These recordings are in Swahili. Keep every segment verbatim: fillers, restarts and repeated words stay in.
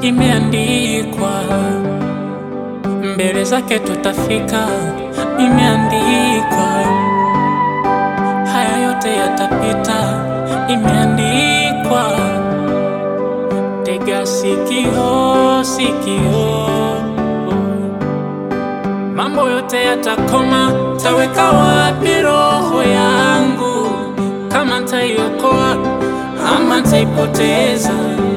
imeandikwa, mbele zake tutafika, imeandikwa, haya yote yatapita, imeandikwa. Tega sikio, sikio, mambo yote yatakoma. Taweka wapi roho yangu? Kama nitaiokoa ama nitaipoteza?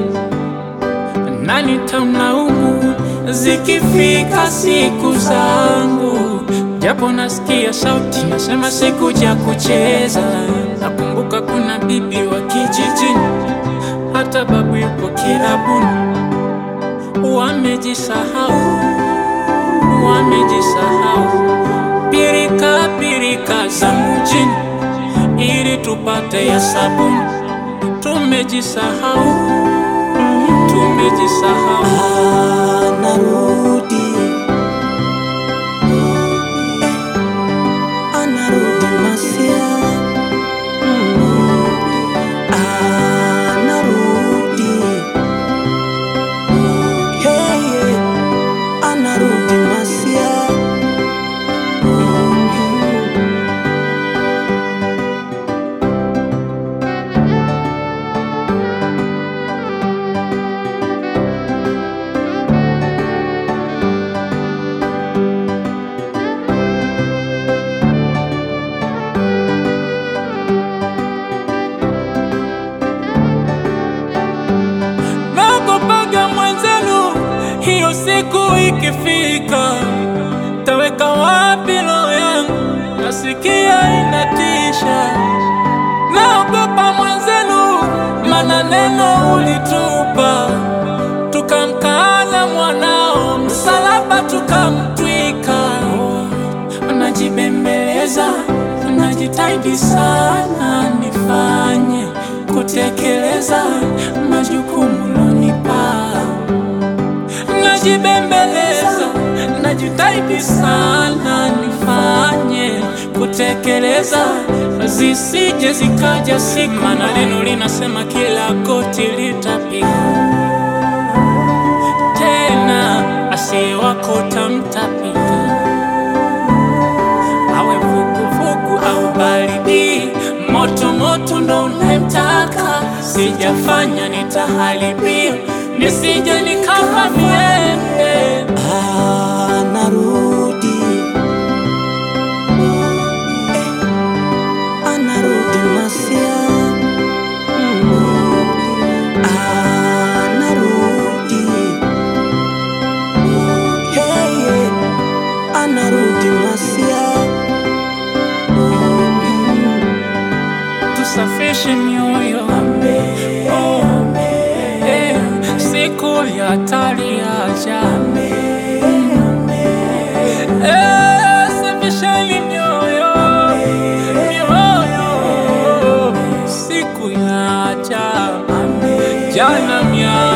Nani tamlaumu zikifika siku zangu? Japo nasikia sauti nasema sikuja kucheza. Nakumbuka kuna bibi wa kijijini, hata babu yupo kirabuni. Wamejisahau, wamejisahau pirika pirika za mjini ili tupate ya sabuni. Tumejisahau, tumejisahau. Anarudi, anarudi Masia, anarudi, hey, anarudi Masia. Naogopaga mwenzenu, hiyo siku ikifika, taweka wapi roho yangu? Nasikia inatisha. Naogopa mwenzenu, maana neno ulitupa, tukamkana mwanao, msalaba tukamtwika. Najibembeleza, najitahidi sana nifanye kutekeleza majukumu lonipa. Najibembeleza, najitahidi sana nifanye kutekeleza, zisije zikaja siku. Maana neno linasema kila goti litapigwa, tena asiyewakota mtapika. Awe vuguvugu au baridi, moto moto ndo unayemtaka. Sijafanya nitaharibia, nisije nikafa miende. Anarudi, anarudi Masia, anarudi, hey, anarudi Masia. Tusafishe mioyo, oh, eh, siku ya hatari yaja. Eh, safisheni mioyo, mioyo, siku yaja. Jana mia